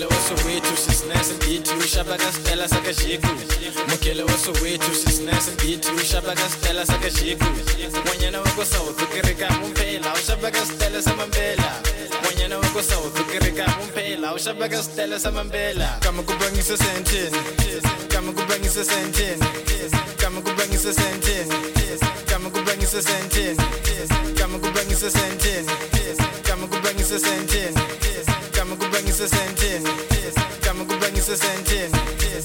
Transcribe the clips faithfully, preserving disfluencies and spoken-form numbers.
Mukele Osoweto she's nice and beat you Shabaka Stella Sakashiku Mukele Osoweto she's nice and beat you Shabaka Stella Sakashiku Wanyana wako South ukirika mumpela Shabaka Stella Samambela Wanyana wako South ukirika mumpela Shabaka Stella Samambela Kama kubangisa senteni Kama kubangisa senteni Kama kubangisa senteni Kama kubangisa senteni Kama kubangisa senteni Kama kubangisa senteni Kama kubangisa senteni Kama kubangisa senteni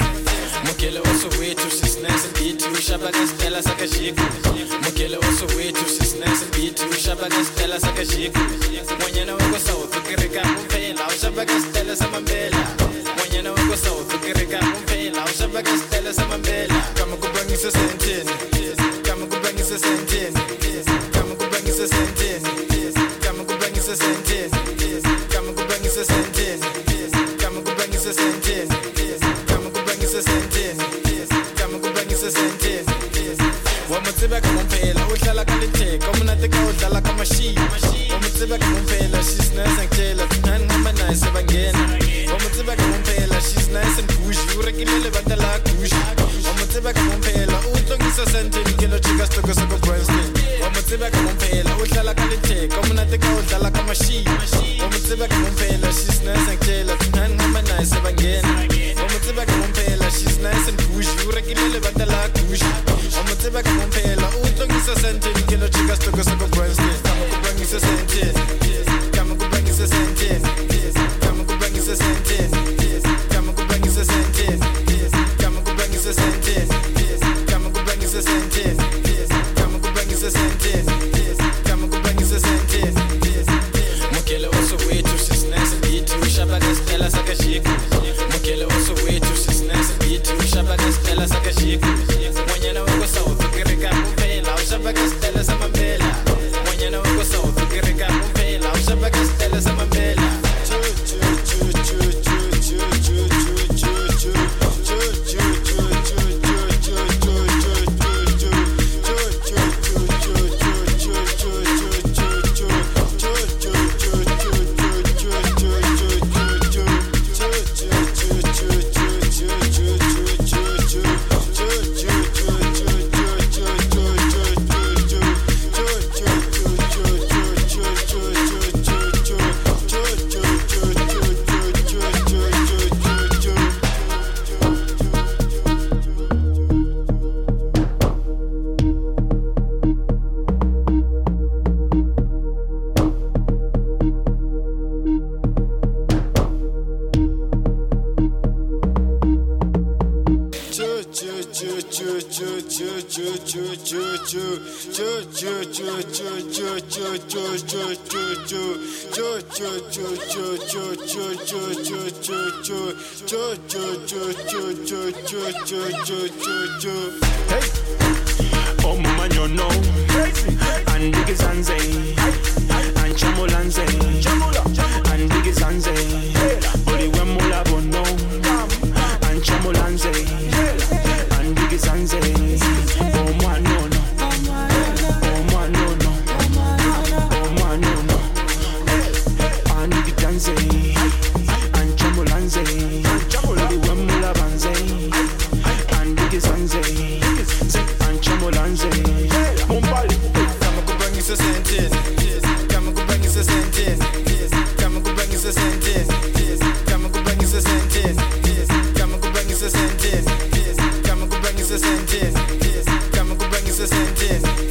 Mukele Osoweto she's nice and beat you Shabaka Stella Sakashiku Mukele Osoweto she's nice and beat you Shabaka Stella Sakashiku Wanyana wako South ukirika mumpela Shabaka Stella Samambela Wanyana wako South ukirika mumpela Shabaka Stella Samambela Kama kubangisa senteni Kama kubangisa senteni Kama kubangisa senteni Kama kubangisa senteni Kama kubangisa senteni Kama kubangisa senteni Kama kubangisa senteni Kama kubangisa senteni Wamutsiba kama mpela udlala kalitheka umunateka udlala kama shi Wamutsiba kama mpela she's nice and killer Nani ngamba naye sebangena Wamutsiba kama mpela she's nice and pushy urekilele batala kushi Wamutsiba kama mpela utlongisa senteni kilo chika stoko soko Bronstein Wamutsiba kama mpela udlala kalitheka umunateka udlala kama shi Wamutsiba kama mpela she's nice and killer Nani ngamba naye sebangena Wamutsiba kama mpela she's nice and pushy urekilele batala kushi Wamutsiba kama mpela utlongisa senteni kilo chika stoko soko Bronstein Kama kubangisa senteni Kama kubangisa senteni Kama kubangisa senteni Kama kubangisa senteni Kama kubangisa senteni Kama kubangisa senteni Kama kubangisa senteni Kama kubangisa senteni Mukele Osoweto she's nice and beat you Shabaka Stella Sakashiku Mukele Osoweto she's nice and beat you Shabaka Stella Sakashiku Wanyana wako South ukirika mumpela Shabaka Stella Samambela Wanyana wako South ukirika mumpela Shabaka Stella Samambela Hey, oh man, you know, and Diggy Zanze, and Chamolanze, and Diggy Zanze, Oli Wemula Bono, and Chamolanze, and Diggy Zanze, oh man, no, no, oh man, no, no, oh man, no, no, and Diggy Zanze, and Chamolanze, Oli Wemula Banze, and Diggy Zanze, and Chamolanze, Mumbai. Kama kubangisa senteni Kama kubangisa senteni Kama kubangisa senteni Kama kubangisa senteni Kama kubangisa senteni Kama kubangisa senteni Kama kubangisa senteni